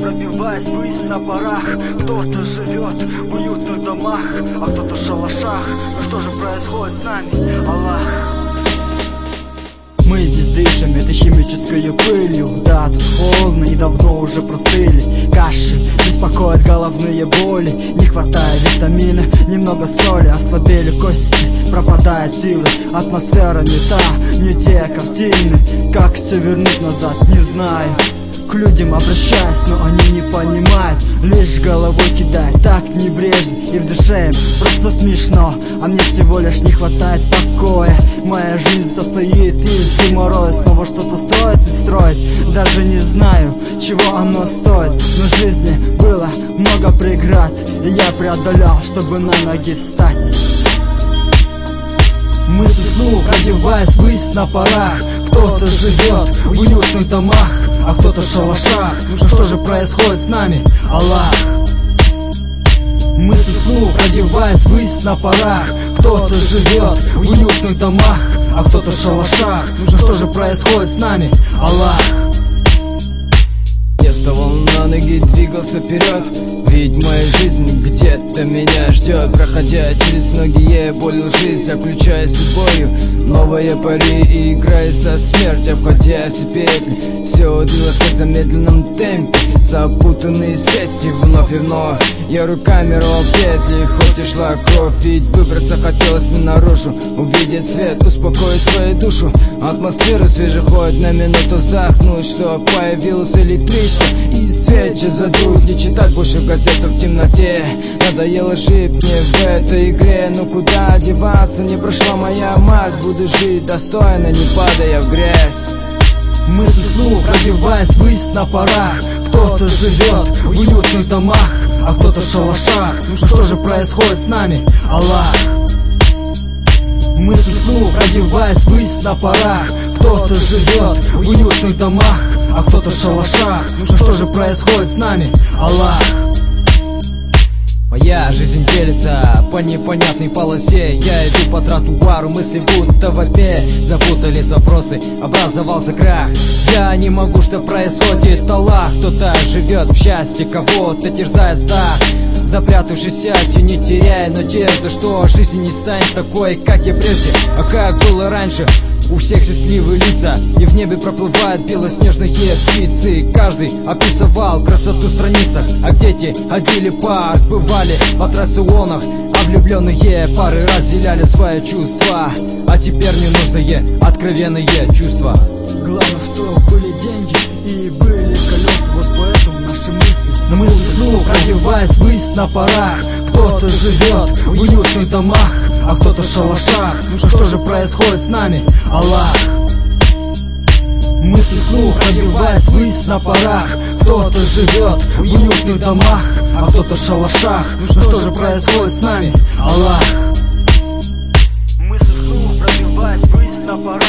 пробиваясь ввысь на парах. Кто-то живет в уютных домах, а кто-то в шалашах. Но что же происходит с нами, Аллах? Мы здесь дышим этой химической пылью. Да, тут холодно и давно уже простыли. Каши беспокоят головные боли. Не хватает витамина, немного соли. Ослабели кости, пропадают силы. Атмосфера не та, не те картины. Как все вернуть назад, не знаю. К людям обращаюсь, но они не понимают. Лишь головой кидают, так небрежно. И в душе им просто смешно. А мне всего лишь не хватает покоя. Моя жизнь состоит из геморроя. Снова что-то строит и строит. Даже не знаю, чего оно стоит. Но в жизни было много преград, и я преодолял, чтобы на ноги встать. Мысль вслух, одеваясь ввысь на парах. Кто-то живет в уютных домах, а кто-то в шалашах. Ну что же происходит с нами, Аллах? Мысль вслух, одеваясь ввысь на парах. Кто-то живет в уютных домах, а кто-то в шалашах. Ну что же происходит с нами, Аллах? Я вставал на ноги, двигался вперед, ведь моя жизнь где-то меня ждет. Проходя через многие боли лжи, заключая судьбою новые пари и играя со смертью, обходя все петли. Все двигалось в замедленном темпе, запутанные сети вновь и вновь. Я руками рвал петли, хоть и шла кровь, ведь выбраться хотелось мне наружу, увидеть свет, успокоить свою душу. Атмосфера свежая, хоть на минуту вздохнуть, что появилось электричество и свечи задуть. Не читать больше газету в темноте, надоело жить мне в этой игре. Ну куда деваться, не прошла моя мать, буду жить достойно, не падая в грязь. Мысль вслух, пробиваясь ввысь на парах. Кто-то живет в уютных домах, а кто-то в шалашах. Ну что же происходит с нами, Аллах? Мысль вслух, пробиваясь ввысь на парах. Кто-то живет в уютных домах, а кто-то в шалашах. Ну что же происходит с нами, Аллах? Моя жизнь делится по непонятной полосе. Я иду по тротуару, мысли будто в опе. Запутались вопросы, образовался крах. Я не могу, что происходит, Аллах. Кто-то живет в счастье, кого-то терзает страх. Запрятавшись, не теряя надежды, что жизнь не станет такой, как я прежде, а как было раньше. У всех счастливые лица, и в небе проплывают белоснежные птицы. Каждый описывал красоту страницах, а дети ходили парк, бывали в аттракционах, а влюбленные пары разделяли свои чувства. А теперь ненужные, откровенные чувства. Главное, что были деньги и были колеса, вот поэтому наши мысли. Мысли вслух, одеваясь ввысь на парах. Кто-то живет в уютных домах, а кто-то в шалашах. Ну что же происходит с нами, Аллах? Мысль вслух, одеваясь ввысь на парах. Кто-то живет в уютных домах, а кто-то в шалашах. Ну что же происходит с нами, Аллах? Мысль вслух, пробиваясь ввысь на парах.